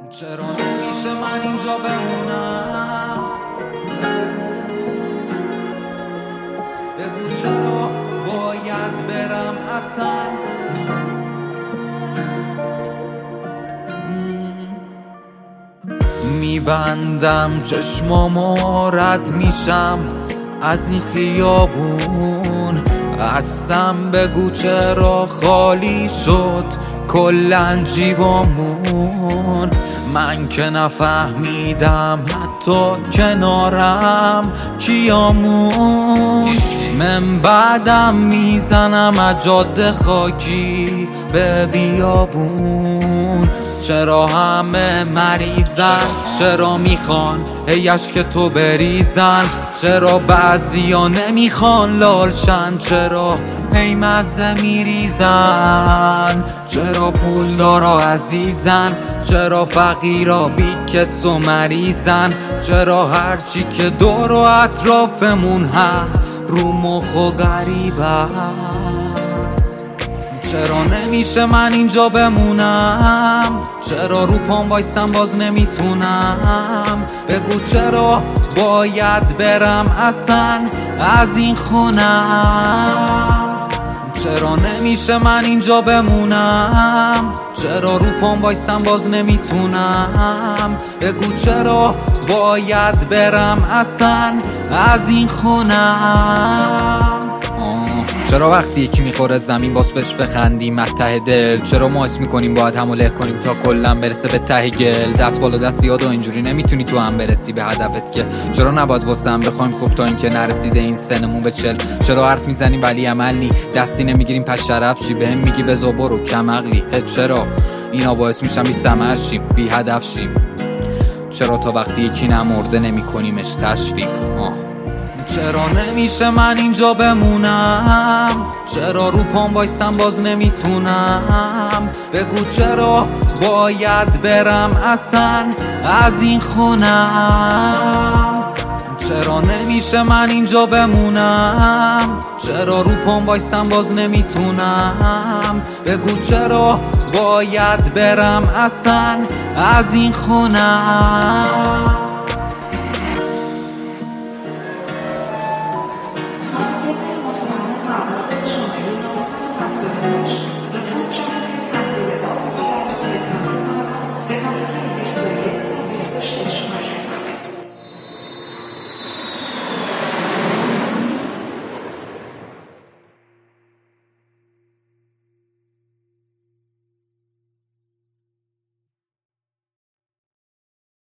چرا نمیشه من اینجا بمونم؟ بگو چرا باید برم اصلا؟ میبندم چشمامو رد میشم از این خیابون، هستم بگو چرا خالی شد کلن جیبامون. من که نفهمیدم حتی کنارم کیامون. من بعدم میزنم از جاده خاکی به بیابون. چرا همه مریضن؟ چرا میخوان هی اشک تو بریزن؟ چرا بعضیا نمیخوان لالشن؟ چرا هی مزه میریزن؟ چرا پولدارا عزیزن؟ چرا فقیرا بیکس و مریضن؟ چرا هرچی که دور و اطرافمون هست رو مخ و غریب است؟ چرا نمیشه من اینجا بمونم؟ چرا رو پام وایستم باز نمیتونم؟ بگو چرا باید برم اصلا از این خونم؟ چرا نمیشه من اینجا بمونم؟ چرا رو پام وایستم باز نمیتونم؟ بگو چرا باید برم اصلا از این خونم؟ چرا وقتی یکی میخوره زمین باز بهش بخندیم از ته دل؟ چرا ما حس میکنیم باید همو کنیم تا کلن برسه به ته گل؟ دست بالا دست یاد و اینجوری نمیتونی تو هم برسی به هدفت که. چرا نباید واسه هم بخوایم خوب تا اینکه نرسیده این سنمون به 40؟ چرا حرف میزنیم ولی عمل نی؟ دستی نمیگیریم پس شرف چی؟ بهم میگی بزا برو کم عقلی؟ چرا اینا باعث میشن بی ثمر شیم بی هدف شیم؟ چرا تا وقتی یکی نمرده نمیکنیمش تشویق؟ چرا نمیشه من اینجا بمونم؟ چرا رو پام وایستم باز نمیتونم؟ بگو چرا باید برم اصلا از این خونم؟ چرا نمیشه من اینجا بمونم؟ چرا رو پام وایستم باز نمیتونم؟ بگو چرا باید برم اصلا از این خونم؟